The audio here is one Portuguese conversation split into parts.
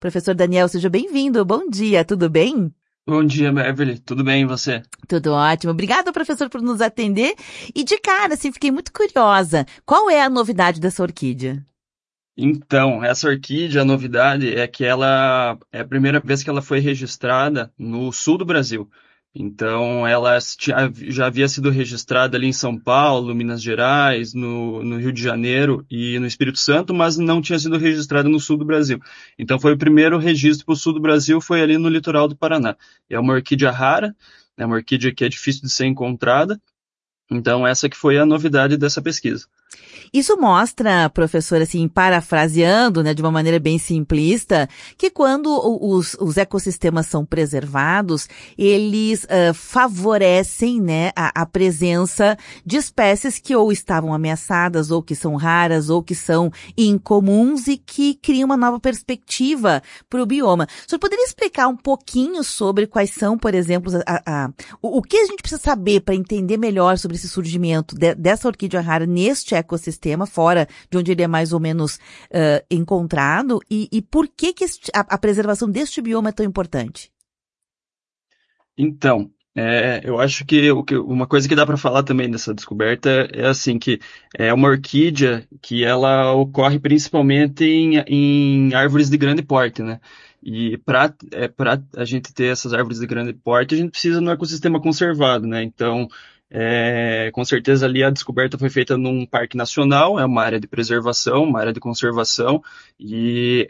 Professor Daniel, seja bem-vindo. Bom dia, tudo bem? Bom dia, Evelyn. Tudo bem, e você? Tudo ótimo. Obrigada, professor, por nos atender. E de cara, assim, fiquei muito curiosa. Qual é a novidade dessa orquídea? Então, essa orquídea, a novidade é que ela é a primeira vez que ela foi registrada no sul do Brasil. Então, ela já havia sido registrada ali em São Paulo, Minas Gerais, no Rio de Janeiro e no Espírito Santo, mas não tinha sido registrada no sul do Brasil. Então, foi o primeiro registro para o sul do Brasil, foi ali no litoral do Paraná. É uma orquídea rara, é uma orquídea que é difícil de ser encontrada. Então, essa que foi a novidade dessa pesquisa. Isso mostra, professor, assim, parafraseando, né, de uma maneira bem simplista, que quando os ecossistemas são preservados, eles favorecem, né, a presença de espécies que ou estavam ameaçadas, ou que são raras, ou que são incomuns e que criam uma nova perspectiva para o bioma. O senhor poderia explicar um pouquinho sobre quais são, por exemplo, o que a gente precisa saber para entender melhor sobre esse surgimento dessa orquídea rara neste ecossistema, fora de onde ele é mais ou menos encontrado, e por que a preservação deste bioma é tão importante? Então, eu acho que uma coisa que dá para falar também dessa descoberta é assim que é uma orquídea que ela ocorre principalmente em árvores de grande porte, né? E para a gente ter essas árvores de grande porte, a gente precisa de um ecossistema conservado, né? Então, com certeza ali a descoberta foi feita num parque nacional, é uma área de preservação, uma área de conservação, e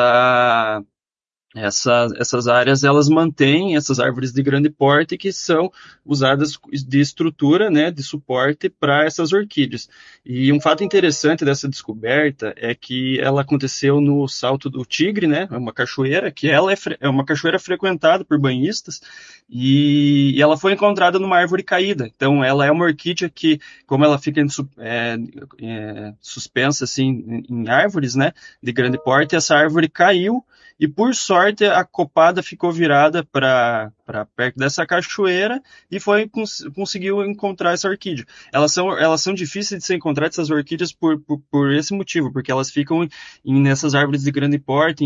essas áreas, elas mantêm essas árvores de grande porte que são usadas de estrutura, né, de suporte para essas orquídeas. E um fato interessante dessa descoberta é que ela aconteceu no Salto do Tigre, né, é uma cachoeira, que ela é uma cachoeira frequentada por banhistas, e ela foi encontrada numa árvore caída. Então, ela é uma orquídea que, como ela fica suspensa assim, em árvores, né, de grande porte, essa árvore caiu, e por sorte a copada ficou virada para perto dessa cachoeira e conseguiu encontrar essa orquídea. Elas são difíceis de ser encontradas, essas orquídeas, por esse motivo, porque elas ficam nessas árvores de grande porte,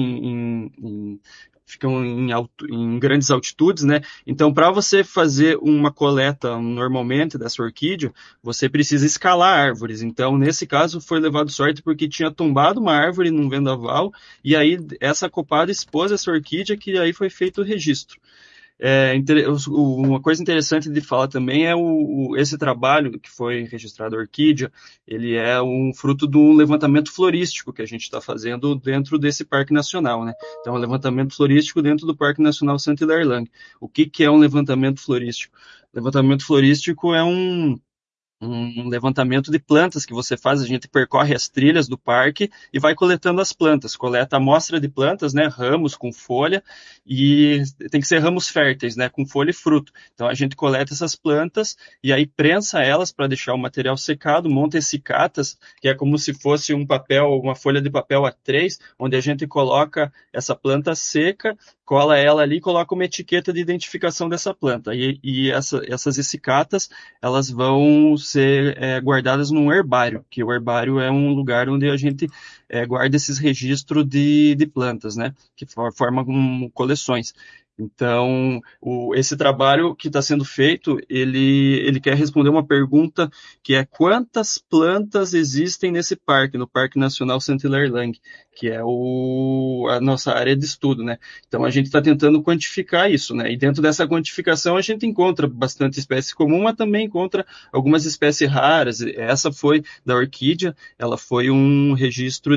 ficam em grandes altitudes, né? Então, para você fazer uma coleta normalmente dessa orquídea, você precisa escalar árvores. Então, nesse caso, foi levado sorte porque tinha tombado uma árvore num vendaval e aí essa copada expôs essa orquídea que aí foi feito o registro. Uma coisa interessante de falar também é esse trabalho que foi registrado a orquídea, ele é um fruto de um levantamento florístico que a gente está fazendo dentro desse Parque Nacional, né? Então, um levantamento florístico dentro do Parque Nacional Saint-Hilaire-Lang. O que é um levantamento florístico? Levantamento florístico é um levantamento de plantas que você faz, a gente percorre as trilhas do parque e vai coletando as plantas, coleta amostra de plantas, né, ramos com folha, e tem que ser ramos férteis, né, com folha e fruto. Então a gente coleta essas plantas e aí prensa elas para deixar o material secado, monta essicatas, que é como se fosse uma folha de papel A3, onde a gente coloca essa planta seca, cola ela ali e coloca uma etiqueta de identificação dessa planta. Essas essicatas, elas vão ser guardadas num herbário, que o herbário é um lugar onde a gente guarda esses registros de plantas, né, que formam coleções. Então, esse trabalho que está sendo feito, ele quer responder uma pergunta que é quantas plantas existem nesse parque, no Parque Nacional Saint-Hilaire-Lang, que é a nossa área de estudo, né? Então, a gente está tentando quantificar isso, né? E dentro dessa quantificação, a gente encontra bastante espécie comum, mas também encontra algumas espécies raras. Essa foi da orquídea, ela foi um registro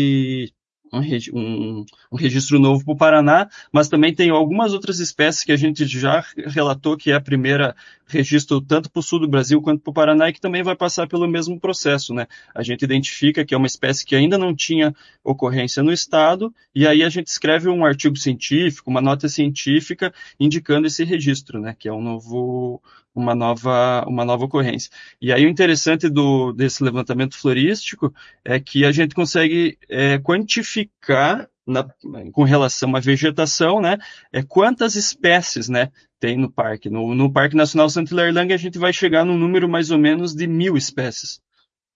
um registro novo para o Paraná, mas também tem algumas outras espécies que a gente já relatou que é a primeira registro tanto para o sul do Brasil quanto para o Paraná e que também vai passar pelo mesmo processo, né? A gente identifica que é uma espécie que ainda não tinha ocorrência no estado e aí a gente escreve um artigo científico, uma nota científica indicando esse registro, né? Que é uma nova ocorrência. E aí o interessante desse levantamento florístico é que a gente consegue quantificar com relação à vegetação, né, quantas espécies, né, tem no parque. No Parque Nacional Saint-Hilaire-Lang a gente vai chegar num número mais ou menos de 1.000 espécies.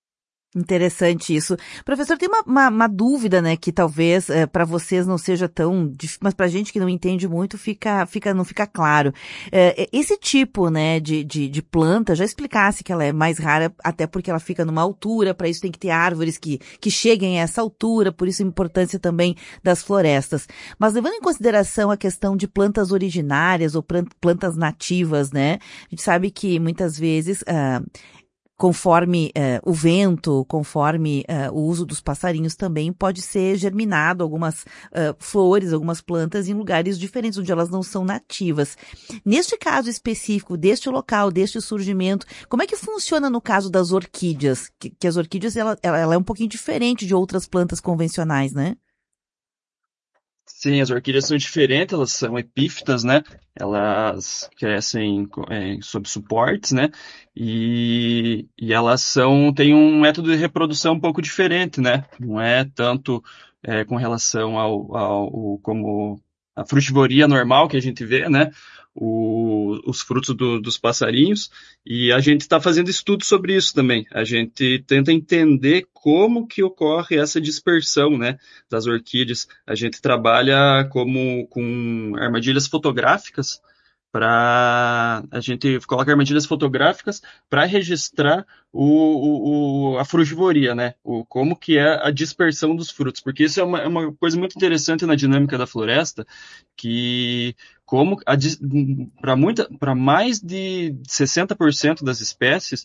Interessante isso. Professor, tem uma dúvida, né, que talvez para vocês não seja tão difícil, mas para gente que não entende muito não fica claro. Esse tipo, né, de planta, já explicasse que ela é mais rara, até porque ela fica numa altura, para isso tem que ter árvores que cheguem a essa altura, por isso a importância também das florestas. Mas levando em consideração a questão de plantas originárias ou plantas nativas, né, a gente sabe que muitas vezes conforme o vento, conforme o uso dos passarinhos também pode ser germinado algumas flores, algumas plantas em lugares diferentes, onde elas não são nativas. Neste caso específico, deste local, deste surgimento, como é que funciona no caso das orquídeas? Que as orquídeas, ela é um pouquinho diferente de outras plantas convencionais, né? Sim, as orquídeas são diferentes, elas são epífitas, né? Elas crescem sob suportes, né? E elas têm um método de reprodução um pouco diferente, né? Não é tanto com relação como a frutivoria normal que a gente vê, né? Os frutos dos passarinhos, e a gente está fazendo estudos sobre isso também. A gente tenta entender como que ocorre essa dispersão, né, das orquídeas. A gente trabalha com armadilhas fotográficas a gente coloca armadilhas fotográficas para registrar a frugivoria, né? Como que é a dispersão dos frutos, porque isso é uma coisa muito interessante na dinâmica da floresta, que para mais de 60% das espécies,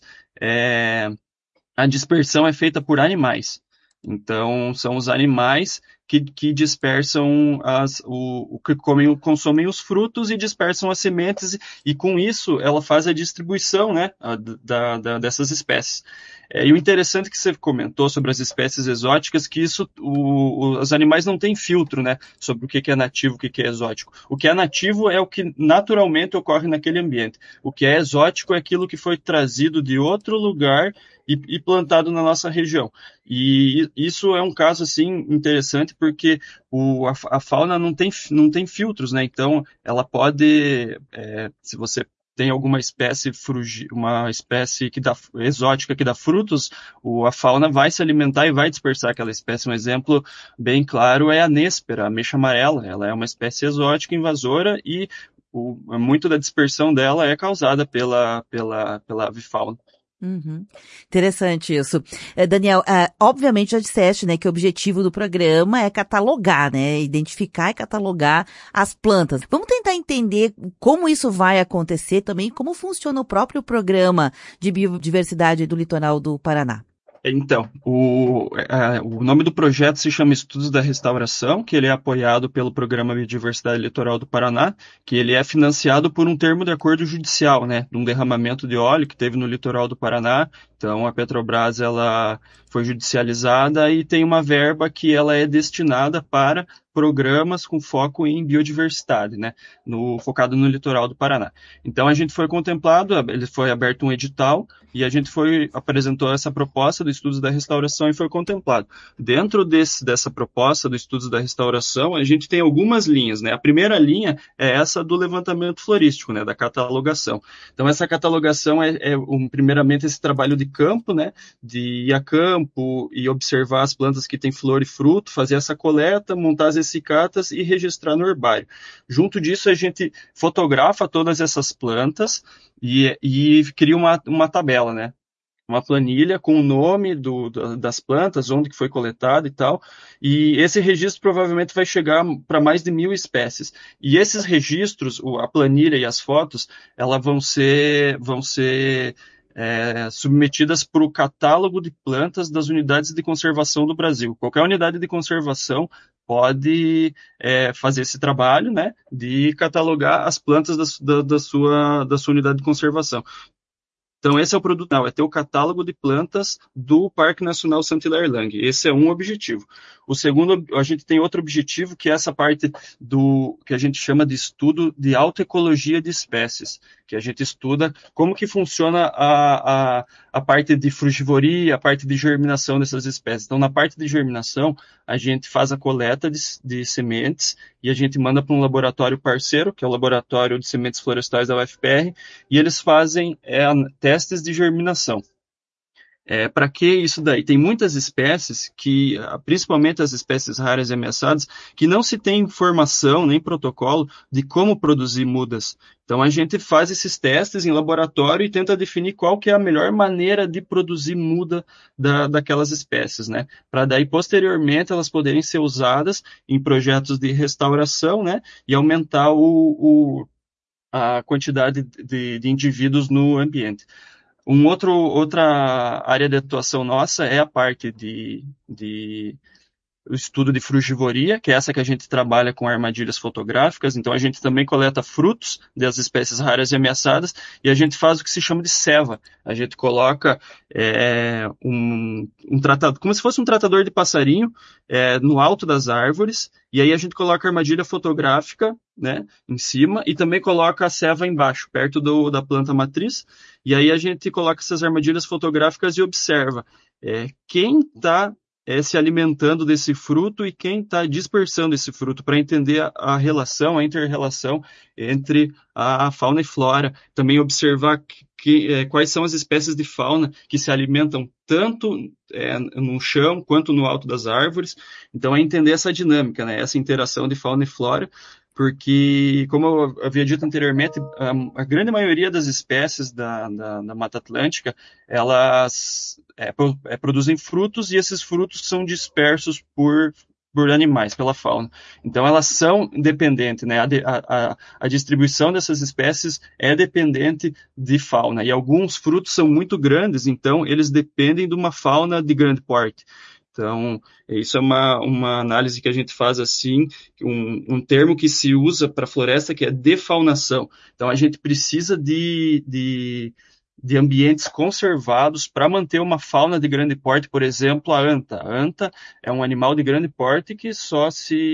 a dispersão é feita por animais. Então, são os animais que dispersam consomem os frutos e dispersam as sementes, e com isso ela faz a distribuição, né, dessas espécies. E o interessante que você comentou sobre as espécies exóticas, que os animais não têm filtro, né, sobre o que é nativo, o que é exótico. O que é nativo é o que naturalmente ocorre naquele ambiente. O que é exótico é aquilo que foi trazido de outro lugar e plantado na nossa região. E isso é um caso assim interessante, porque a fauna não tem filtros, né? Então ela pode, se você tem alguma espécie uma espécie exótica que dá frutos, a fauna vai se alimentar e vai dispersar aquela espécie. Um exemplo bem claro é a néspera, a ameixa amarela. Ela é uma espécie exótica invasora e muito da dispersão dela é causada pela avifauna. Uhum. Interessante isso. Daniel, obviamente já disseste, né, que o objetivo do programa é catalogar, né, identificar e catalogar as plantas. Vamos tentar entender como isso vai acontecer também, como funciona o próprio programa de biodiversidade do litoral do Paraná. Então, o nome do projeto se chama Estudos da Restauração, que ele é apoiado pelo Programa Biodiversidade Litoral do Paraná, que ele é financiado por um termo de acordo judicial, né, de um derramamento de óleo que teve no litoral do Paraná. Então, a Petrobras, ela foi judicializada e tem uma verba que ela é destinada para programas com foco em biodiversidade, né, focado no litoral do Paraná. Então, a gente foi contemplado, ele foi aberto um edital, e a gente apresentou essa proposta do Estudos da Restauração e foi contemplado. Dentro dessa proposta do Estudos da Restauração, a gente tem algumas linhas, né? A primeira linha é essa do levantamento florístico, né? Da catalogação. Então, essa catalogação primeiramente, esse trabalho de campo, né? De ir a campo e observar as plantas que têm flor e fruto, fazer essa coleta, montar as essicatas e registrar no herbário. Junto disso, a gente fotografa todas essas plantas e cria uma tabela, né? Uma planilha com o nome das plantas, onde que foi coletado e tal. E esse registro provavelmente vai chegar para mais de 1.000 espécies. E esses registros, a planilha e as fotos, elas vão ser submetidas para o catálogo de plantas das unidades de conservação do Brasil. Qualquer unidade de conservação pode fazer esse trabalho, né, de catalogar as plantas da sua unidade de conservação. Então, esse é o produto final, é ter o catálogo de plantas do Parque Nacional Santa Hilaire-Lang. Esse é um objetivo. O segundo, a gente tem outro objetivo, que é essa parte que a gente chama de estudo de autoecologia de espécies, que a gente estuda como que funciona a parte de frugivoria, a parte de germinação dessas espécies. Então, na parte de germinação, a gente faz a coleta de sementes e a gente manda para um laboratório parceiro, que é o Laboratório de Sementes Florestais da UFPR, e eles fazem testes de germinação. Para que isso daí? Tem muitas espécies que, principalmente as espécies raras e ameaçadas, que não se tem informação nem protocolo de como produzir mudas. Então a gente faz esses testes em laboratório e tenta definir qual que é a melhor maneira de produzir muda daquelas espécies, né? Para daí posteriormente elas poderem ser usadas em projetos de restauração, né? E aumentar a quantidade de indivíduos no ambiente. Outra área de atuação nossa é a parte o estudo de frugivoria, que é essa que a gente trabalha com armadilhas fotográficas. Então a gente também coleta frutos das espécies raras e ameaçadas e a gente faz o que se chama de ceva. A gente coloca um tratador, como se fosse um tratador de passarinho no alto das árvores, e aí a gente coloca a armadilha fotográfica, né, em cima, e também coloca a ceva embaixo, perto da planta matriz, e aí a gente coloca essas armadilhas fotográficas e observa quem está se alimentando desse fruto e quem está dispersando esse fruto, para entender a relação, a inter-relação entre a fauna e flora. Também observar quais são as espécies de fauna que se alimentam tanto no chão quanto no alto das árvores. Então é entender essa dinâmica, né? Essa interação de fauna e flora, porque, como eu havia dito anteriormente, a grande maioria das espécies da Mata Atlântica, elas produzem frutos, e esses frutos são dispersos por animais, pela fauna. Então elas são dependentes, né? A distribuição dessas espécies é dependente de fauna, e alguns frutos são muito grandes, então eles dependem de uma fauna de grande porte. Então, isso é uma análise que a gente faz assim, um termo que se usa para a floresta, que é defaunação. Então, a gente precisa de ambientes conservados para manter uma fauna de grande porte. Por exemplo, a anta. A anta é um animal de grande porte que só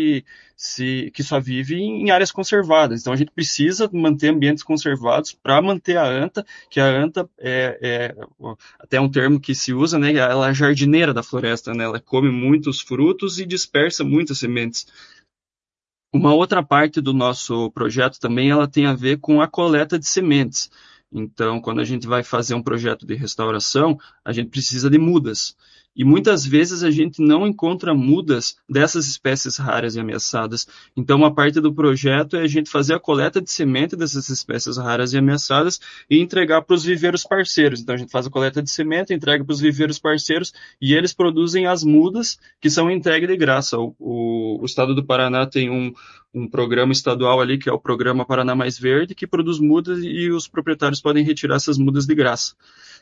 vive em áreas conservadas. Então a gente precisa manter ambientes conservados para manter a anta, que a anta é até um termo que se usa, né? Ela é a jardineira da floresta, né? Ela come muitos frutos e dispersa muitas sementes. Uma outra parte do nosso projeto também, ela tem a ver com a coleta de sementes. Então, quando a gente vai fazer um projeto de restauração, a gente precisa de mudas. E muitas vezes a gente não encontra mudas dessas espécies raras e ameaçadas. Então, uma parte do projeto é a gente fazer a coleta de semente dessas espécies raras e ameaçadas e entregar para os viveiros parceiros. Então, a gente faz a coleta de semente, entrega para os viveiros parceiros e eles produzem as mudas que são entregues de graça. O estado do Paraná tem um programa estadual ali, que é o Programa Paraná Mais Verde, que produz mudas e os proprietários podem retirar essas mudas de graça.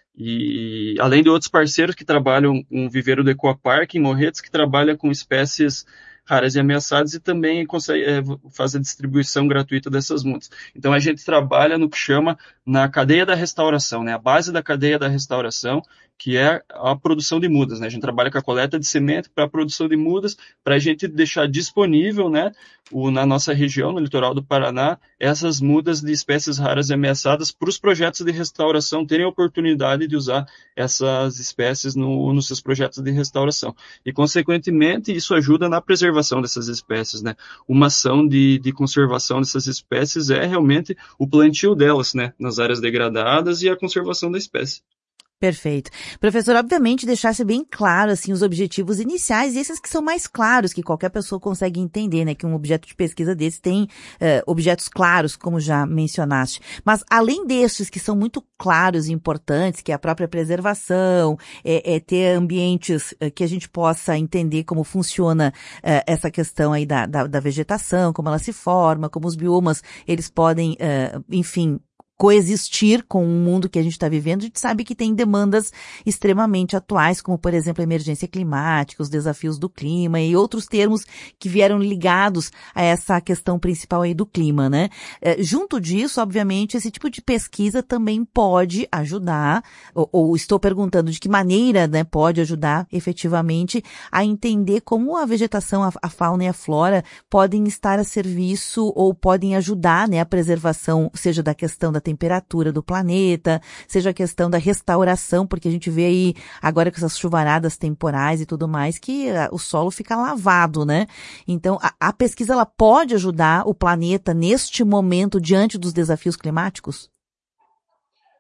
E além de outros parceiros que trabalham com viveiro do Ecopark em Morretes, que trabalha com espécies raras e ameaçadas e também faz a distribuição gratuita dessas mudas. Então a gente trabalha no que chama na cadeia da restauração, né? A base da cadeia da restauração, que é a produção de mudas, né? A gente trabalha com a coleta de semente para a produção de mudas, para a gente deixar disponível, né, na nossa região, no litoral do Paraná, essas mudas de espécies raras e ameaçadas para os projetos de restauração terem a oportunidade de usar essas espécies nos seus projetos de restauração. E, consequentemente, isso ajuda na preservação dessas espécies, né? Uma ação de conservação dessas espécies é realmente o plantio delas, né, nas áreas degradadas e a conservação da espécie. Perfeito. Professor, obviamente deixasse bem claro, assim, os objetivos iniciais e esses que são mais claros, que qualquer pessoa consegue entender, né? Que um objeto de pesquisa desse tem objetos claros, como já mencionaste. Mas, além destes que são muito claros e importantes, que é a própria preservação, ter ambientes que a gente possa entender como funciona essa questão aí da vegetação, como ela se forma, como os biomas, eles podem, enfim, coexistir com o mundo que a gente está vivendo. A gente sabe que tem demandas extremamente atuais, como, por exemplo, a emergência climática, os desafios do clima e outros termos que vieram ligados a essa questão principal aí do clima, né? Junto disso, obviamente, esse tipo de pesquisa também pode ajudar, ou estou perguntando de que maneira, né, pode ajudar efetivamente a entender como a vegetação, a fauna e a flora podem estar a serviço ou podem ajudar, né, a preservação, seja da questão da temperatura do planeta, seja a questão da restauração, porque a gente vê aí agora com essas chuvaradas temporais e tudo mais, que o solo fica lavado, né? Então, a pesquisa, ela pode ajudar o planeta neste momento diante dos desafios climáticos?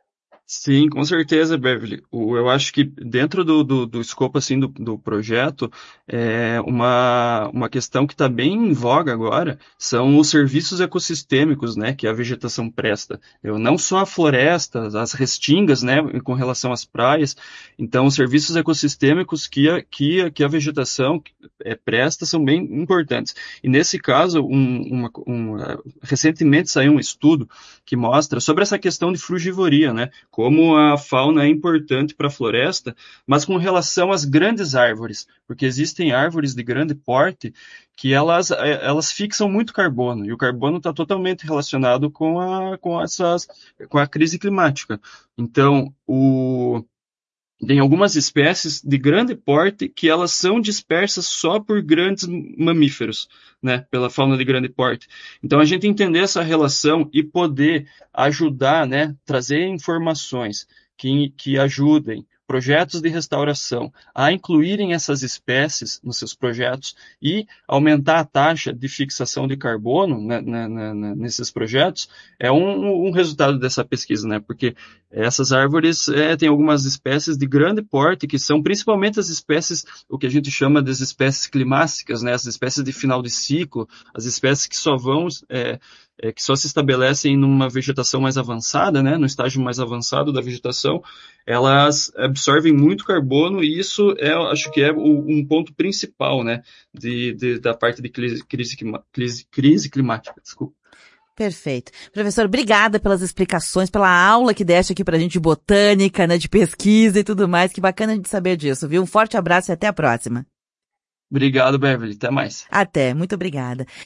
Sim, com certeza, Beverly. Eu acho que dentro do escopo assim do projeto, uma questão que está bem em voga agora são os serviços ecossistêmicos, né, que a vegetação presta. Não só a floresta, as restingas, né, com relação às praias. Então, os serviços ecossistêmicos que a vegetação presta são bem importantes. E nesse caso, recentemente saiu um estudo que mostra sobre essa questão de frugivoria, né? Como a fauna é importante para a floresta, mas com relação às grandes árvores, porque existem árvores de grande porte que elas fixam muito carbono, e o carbono está totalmente relacionado com a crise climática. Então, tem algumas espécies de grande porte que elas são dispersas só por grandes mamíferos, né, pela fauna de grande porte. Então a gente entender essa relação e poder ajudar, né, trazer informações que ajudem projetos de restauração a incluírem essas espécies nos seus projetos e aumentar a taxa de fixação de carbono, né, nesses projetos, é um resultado dessa pesquisa, né, porque essas árvores têm algumas espécies de grande porte, que são principalmente as espécies, o que a gente chama das espécies climáticas, né? As espécies de final de ciclo, as espécies que que só se estabelecem numa vegetação mais avançada, né? No estágio mais avançado da vegetação, elas absorvem muito carbono e isso acho que é um ponto principal, né? Da parte de crise climática. Desculpa. Perfeito. Professor, obrigada pelas explicações, pela aula que deste aqui pra gente de botânica, né, de pesquisa e tudo mais. Que bacana a gente saber disso, viu? Um forte abraço e até a próxima. Obrigado, Beverly. Até mais. Até, muito obrigada.